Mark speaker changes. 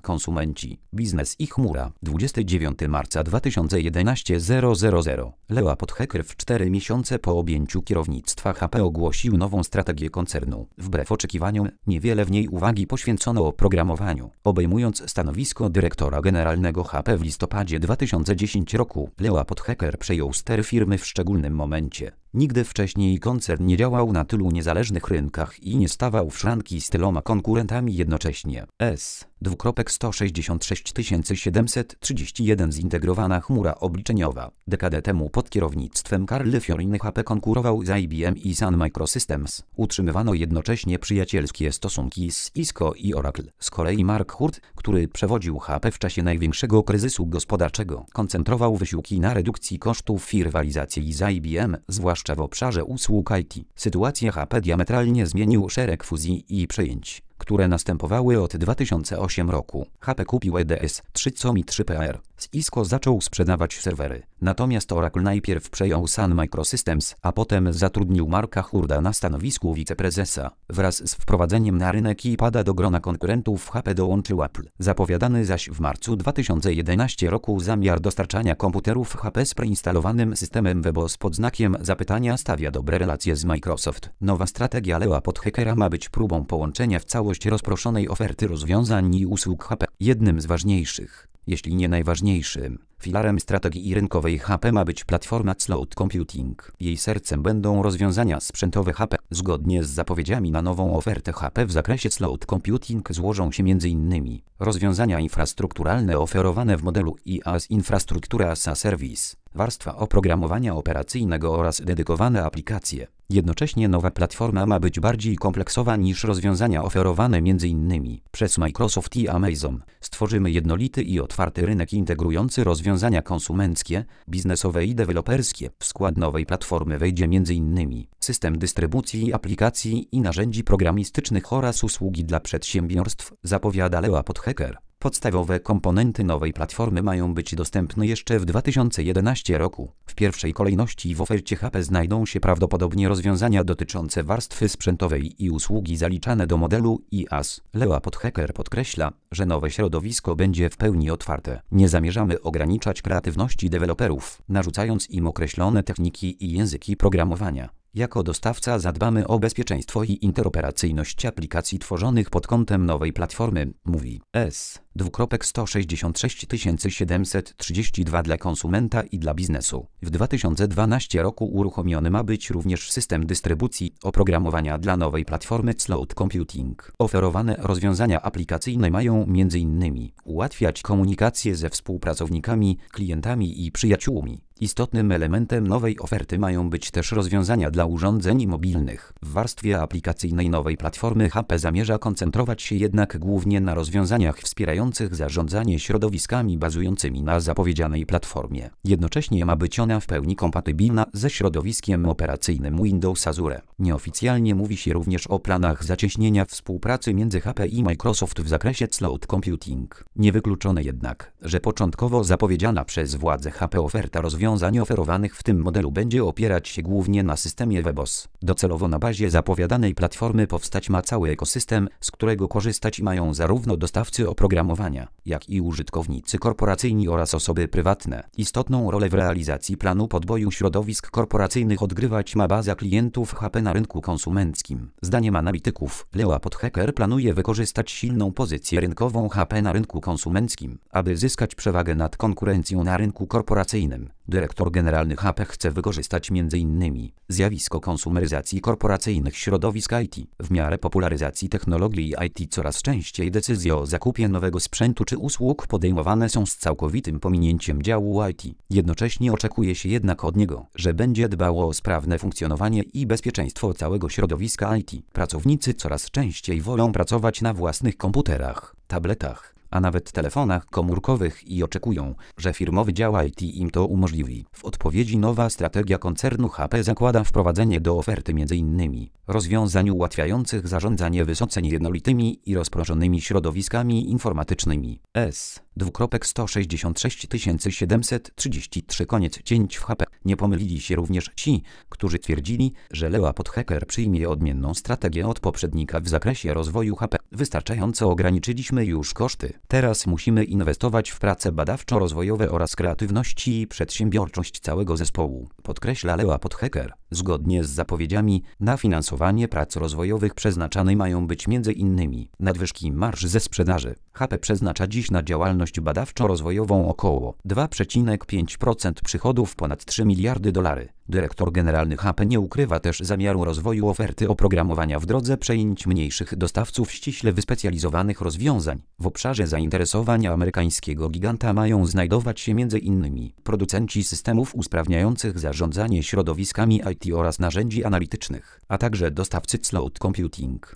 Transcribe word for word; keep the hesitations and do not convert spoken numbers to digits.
Speaker 1: konsumenci, biznes i chmura. dwudziestego dziewiątego marca dwa tysiące jedenastego zero zero zero. Leo Podhacker w cztery miesiące po objęciu kierownictwa H P ogłosił nową strategię koncernu. Wbrew oczekiwaniom, niewiele w niej uwagi poświęcono oprogramowaniu. Obejmując stanowisko dyrektora generalnego H P w listopadzie dwa tysiące dziesiątego roku, Leo Podhacker przejął stery firmy w szczególnym momencie. Nigdy wcześniej koncern nie działał na tylu niezależnych rynkach i nie stawał w szranki z tyloma konkurentami jednocześnie. S. sto sześćdziesiąt sześć tysięcy siedemset trzydzieści jeden Zintegrowana chmura obliczeniowa. Dekadę temu pod kierownictwem Carly Fiorina H P konkurował z I B M i Sun Microsystems. Utrzymywano jednocześnie przyjacielskie stosunki z Cisco i Oracle. Z kolei Mark Hurd, który przewodził H P w czasie największego kryzysu gospodarczego, koncentrował wysiłki na redukcji kosztów i rywalizacji z I B M, zwłaszcza w obszarze usług I T. Sytuację H P diametralnie zmienił szereg fuzji i przejęć, które następowały od dwa tysiące ósmego roku. H P kupił E D S trzy com i trzy P R. Z Cisco zaczął sprzedawać serwery. Natomiast Oracle najpierw przejął Sun Microsystems, a potem zatrudnił Marka Hurda na stanowisku wiceprezesa. Wraz z wprowadzeniem na rynek iPada do grona konkurentów H P dołączył Apple. Zapowiadany zaś w marcu dwa tysiące jedenastego roku zamiar dostarczania komputerów H P z preinstalowanym systemem WebOS pod znakiem zapytania stawia dobre relacje z Microsoft. Nowa strategia Leo Podhackera ma być próbą połączenia w całość rozproszonej oferty rozwiązań i usług H P. Jednym z ważniejszych, jeśli nie najważniejszym, filarem strategii rynkowej H P ma być platforma Cloud Computing. Jej sercem będą rozwiązania sprzętowe H P. Zgodnie z zapowiedziami na nową ofertę H P w zakresie Cloud Computing złożą się między innymi rozwiązania infrastrukturalne oferowane w modelu IaaS, infrastruktura as a service, warstwa oprogramowania operacyjnego oraz dedykowane aplikacje. Jednocześnie nowa platforma ma być bardziej kompleksowa niż rozwiązania oferowane między innymi przez Microsoft i Amazon. Stworzymy jednolity i otwarty rynek integrujący rozwiązania konsumenckie, biznesowe i deweloperskie. W skład nowej platformy wejdzie między innymi system dystrybucji aplikacji i narzędzi programistycznych oraz usługi dla przedsiębiorstw, zapowiada Leo Podhacker. Podstawowe komponenty nowej platformy mają być dostępne jeszcze w dwa tysiące jedenastego roku. W pierwszej kolejności w ofercie H P znajdą się prawdopodobnie rozwiązania dotyczące warstwy sprzętowej i usługi zaliczane do modelu IaaS. Leo Podhacker podkreśla, że nowe środowisko będzie w pełni otwarte. Nie zamierzamy ograniczać kreatywności deweloperów, narzucając im określone techniki i języki programowania. Jako dostawca zadbamy o bezpieczeństwo i interoperacyjność aplikacji tworzonych pod kątem nowej platformy, mówi S. sto sześćdziesiąt sześć tysięcy siedemset trzydzieści dwa dla konsumenta i dla biznesu. W dwa tysiące dwunastego roku uruchomiony ma być również system dystrybucji oprogramowania dla nowej platformy Cloud Computing. Oferowane rozwiązania aplikacyjne mają m.in. ułatwiać komunikację ze współpracownikami, klientami i przyjaciółmi. Istotnym elementem nowej oferty mają być też rozwiązania dla urządzeń mobilnych. W warstwie aplikacyjnej nowej platformy H P zamierza koncentrować się jednak głównie na rozwiązaniach wspierających zarządzanie środowiskami bazującymi na zapowiedzianej platformie. Jednocześnie ma być ona w pełni kompatybilna ze środowiskiem operacyjnym Windows Azure. Nieoficjalnie mówi się również o planach zacieśnienia współpracy między H P i Microsoft w zakresie Cloud Computing. Niewykluczone jednak, że początkowo zapowiedziana przez władze H P oferta rozwiązań Rozwiązań oferowanych w tym modelu będzie opierać się głównie na systemie WebOS. Docelowo na bazie zapowiadanej platformy powstać ma cały ekosystem, z którego korzystać mają zarówno dostawcy oprogramowania, jak i użytkownicy korporacyjni oraz osoby prywatne. Istotną rolę w realizacji planu podboju środowisk korporacyjnych odgrywać ma baza klientów H P na rynku konsumenckim. Zdaniem analityków, Leo Podhacker planuje wykorzystać silną pozycję rynkową H P na rynku konsumenckim, aby zyskać przewagę nad konkurencją na rynku korporacyjnym. Dyrektor generalny H P chce wykorzystać między innymi zjawisko konsumeryzacji korporacyjnych środowisk I T. W miarę popularyzacji technologii I T coraz częściej decyzje o zakupie nowego sprzętu czy usług podejmowane są z całkowitym pominięciem działu I T. Jednocześnie oczekuje się jednak od niego, że będzie dbało o sprawne funkcjonowanie i bezpieczeństwo całego środowiska I T. Pracownicy coraz częściej wolą pracować na własnych komputerach, tabletach, a nawet telefonach komórkowych i oczekują, że firmowy dział I T im to umożliwi. W odpowiedzi nowa strategia koncernu H P zakłada wprowadzenie do oferty m.in. rozwiązań ułatwiających zarządzanie wysoce jednolitymi i rozproszonymi środowiskami informatycznymi. S. Dwukropek sto sześćdziesiąt sześć tysięcy siedemset trzydzieści trzy Koniec cięć w H P. Nie pomylili się również ci, którzy twierdzili, że Leopard Hacker przyjmie odmienną strategię od poprzednika w zakresie rozwoju H P. Wystarczająco ograniczyliśmy już koszty. Teraz musimy inwestować w prace badawczo-rozwojowe oraz kreatywność i przedsiębiorczość całego zespołu, podkreśla Leopard Hacker. Zgodnie z zapowiedziami, na finansowanie prac rozwojowych przeznaczane mają być między innymi nadwyżki marż ze sprzedaży. H P przeznacza dziś na działalność badawczo-rozwojową około dwa przecinek pięć procent przychodów, ponad trzy miliardy dolarów. Dyrektor generalny H P nie ukrywa też zamiaru rozwoju oferty oprogramowania w drodze przejęć mniejszych dostawców ściśle wyspecjalizowanych rozwiązań. W obszarze zainteresowania amerykańskiego giganta mają znajdować się między innymi producenci systemów usprawniających zarządzanie środowiskami I T oraz narzędzi analitycznych, a także dostawcy cloud computing.